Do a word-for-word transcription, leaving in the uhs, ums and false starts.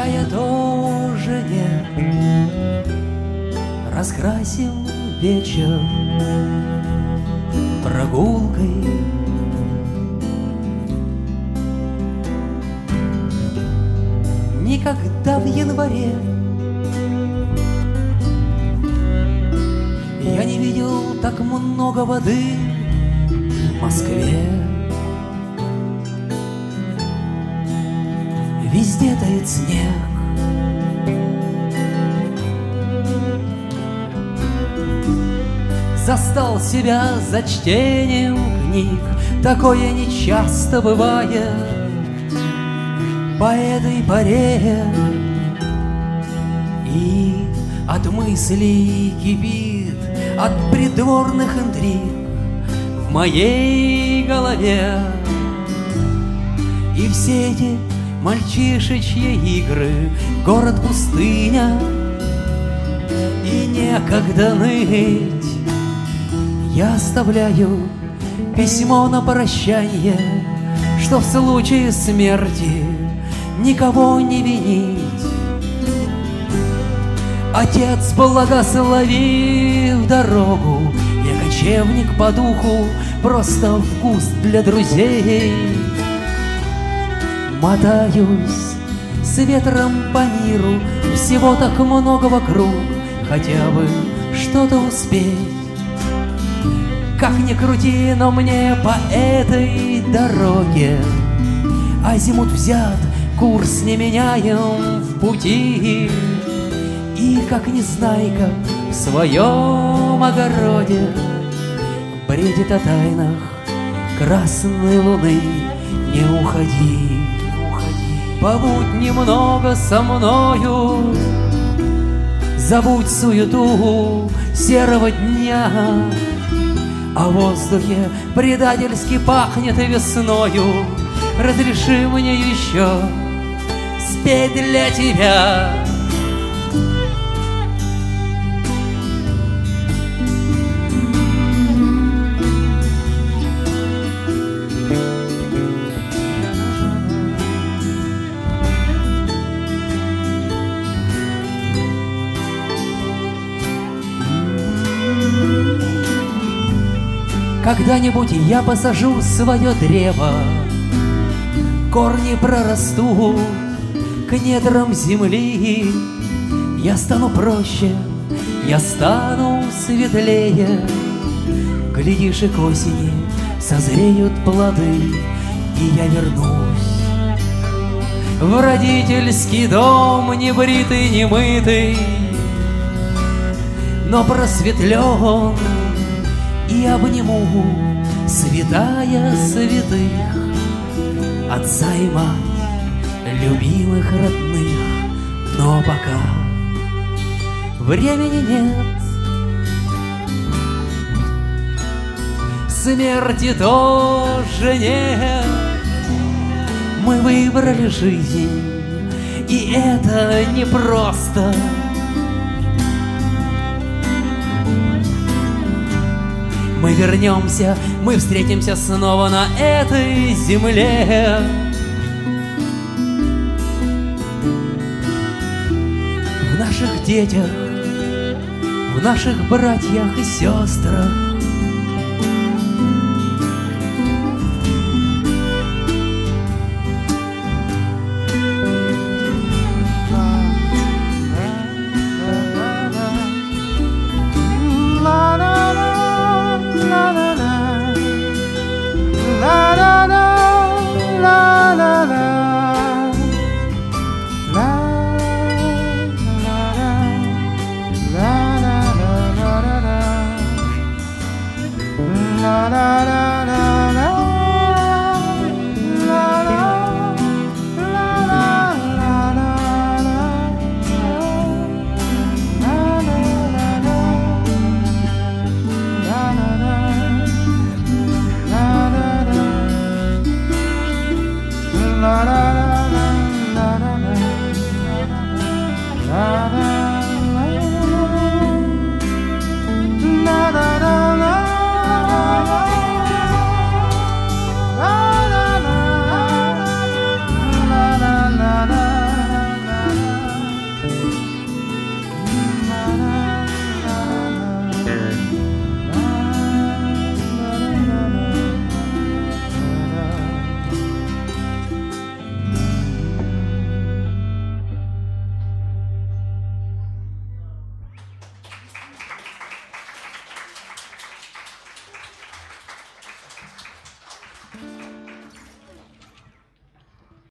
Чая тоже нет. Раскрасим вечер прогулкой. Никогда в январе я не видел так много воды в Москве. Везде тает снег. Застал себя за чтением книг. Такое нечасто бывает по этой поре. И от мыслей кипит, от придворных интриг в моей голове. И все эти мальчишечьи игры, город-пустыня, и некогда ныть. Я оставляю письмо на прощанье, что в случае смерти никого не винить. Отец, благослови в дорогу, я кочевник по духу, просто вкус для друзей. Мотаюсь с ветром по миру, всего так много вокруг, хотя бы что-то успеть. Как ни крути, но мне по этой дороге азимут взят, курс не меняем в пути. И как незнайка в своем огороде бредит о тайнах красной луны. Не уходи, побудь немного со мною, забудь суету серого дня. А в воздухе предательски пахнет весною. Разреши мне еще спеть для тебя. Когда-нибудь я посажу свое древо, корни прорастут к недрам земли. Я стану проще, я стану светлее. Глядишь, и к осени созреют плоды, и я вернусь в родительский дом, не бритый, не мытый, но просветлен. И обниму святая святых, отца и мать, любимых родных. Но пока времени нет, смерти тоже нет. Мы выбрали жизнь, и это непросто. Мы вернемся, мы встретимся снова на этой земле. В наших детях, в наших братьях и сестрах,